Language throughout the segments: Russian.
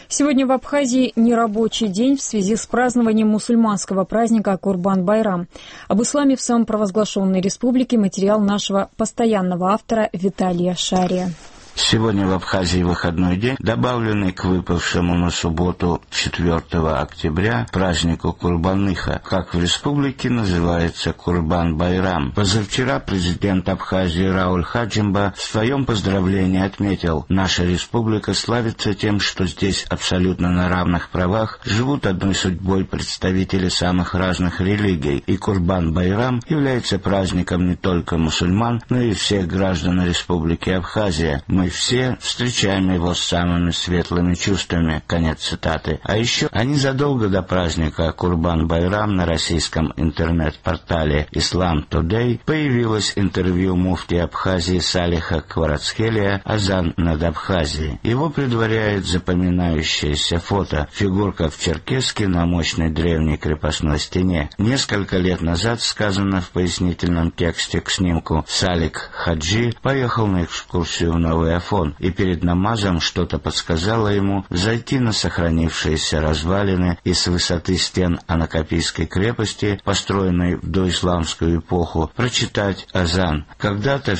Сегодня в Абхазии нерабочий день в связи с празднованием мусульманского праздника Курбан-Байрам. Об исламе в самопровозглашенной республике материал нашего постоянного автора Виталия Шария. Сегодня в Абхазии выходной день, добавленный к выпавшему на субботу 4 октября празднику Курбаныха, как в республике называется Курбан-Байрам. Позавчера президент Абхазии Рауль Хаджимба в своем поздравлении отметил: «Наша республика славится тем, что здесь абсолютно на равных правах живут одной судьбой представители самых разных религий, и Курбан-Байрам является праздником не только мусульман, но и всех граждан республики Абхазия. Мы все встречаем его с самыми светлыми чувствами». Конец цитаты. А еще незадолго до праздника Курбан-Байрам на российском интернет-портале Islam Today появилось интервью муфтия Абхазии Салиха Кварацхелия «Азан над Абхазией». Его предваряет запоминающееся фото: фигурка в черкеске на мощной древней крепостной стене. Несколько лет назад, сказано в пояснительном тексте к снимку, Салик Хаджи поехал на экскурсию в Новый Афон, и перед намазом что-то подсказало ему зайти на сохранившиеся развалины и с высоты стен Анакапийской крепости, построенной в доисламскую эпоху, прочитать азан. Когда-то в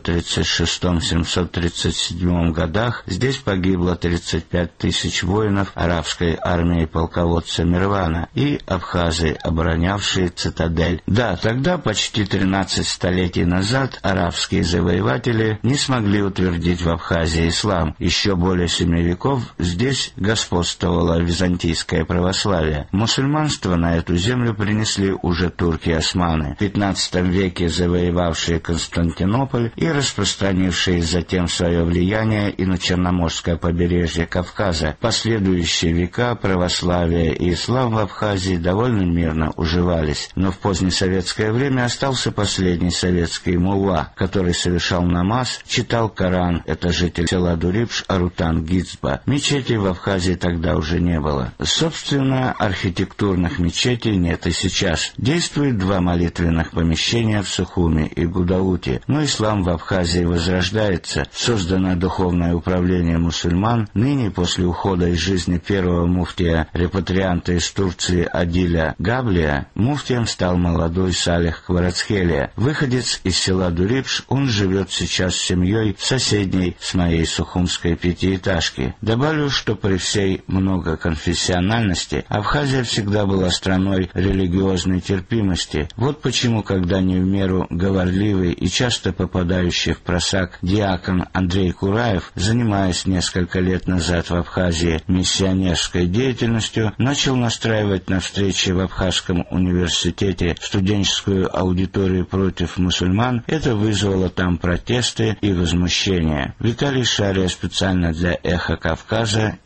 736-737 годах здесь погибло 35 тысяч воинов арабской армии полководца Мирвана и абхазы, оборонявшие цитадель. Да, тогда, почти 13 столетий назад, арабские завоеватели не смогли утвердить в Абхазии ислам. Еще более 7 веков здесь господствовало византийское православие. Мусульманство на эту землю принесли уже турки-османы, в 15 веке завоевавшие Константинополь и распространившие затем свое влияние и на Черноморское побережье Кавказа. Последующие века православие и ислам в Абхазии довольно мирно уживались, но в позднесоветское время остался последний советский мулла, который совершал намаз, читал Коран. Это житель села Дурипш Арутан Гицба. Мечетей в Абхазии тогда уже не было. Собственно, архитектурных мечетей нет и сейчас. Действует 2 молитвенных помещения в Сухуми и Гудауте. Но ислам в Абхазии возрождается. Создано духовное управление мусульман. Ныне, после ухода из жизни первого муфтия-репатрианта из Турции Адиля Габлия, муфтием стал молодой Салих Кварацхелия. Выходец из села Дурипш, он живет сейчас с семьей в соседней с моей сухумской пятиэтажки. Добавлю, что при всей многоконфессиональности Абхазия всегда была страной религиозной терпимости. Вот почему, когда не в меру говорливый и часто попадающий в просак диакон Андрей Кураев, занимаясь несколько лет назад в Абхазии миссионерской деятельностью, начал настраивать на встречи в Абхазском университете студенческую аудиторию против мусульман, это вызвало там протесты и возмущение. Виталий Шария специально для «Эхо Кавказа».